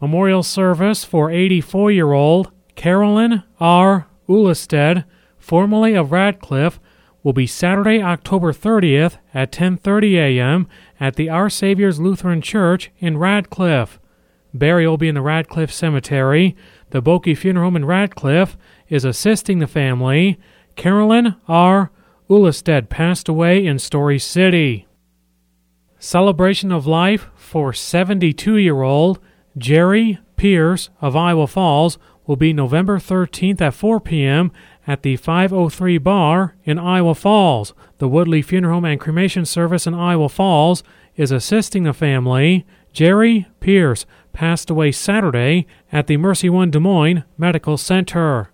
Memorial service for 84-year-old Carolyn R. Ulested, formerly of Radcliffe, will be Saturday, October 30th at 10:30 a.m. at the Our Savior's Lutheran Church in Radcliffe. Burial will be in the Radcliffe Cemetery. The Boki Funeral Home in Radcliffe is assisting the family. Carolyn R. Ulested passed away in Story City. Celebration of life for 72-year-old Jerry Pierce of Iowa Falls will be November 13th at 4 p.m. at the 503 Bar in Iowa Falls. The Woodley Funeral Home and Cremation Service in Iowa Falls is assisting the family. Jerry Pierce passed away Saturday at the Mercy One Des Moines Medical Center.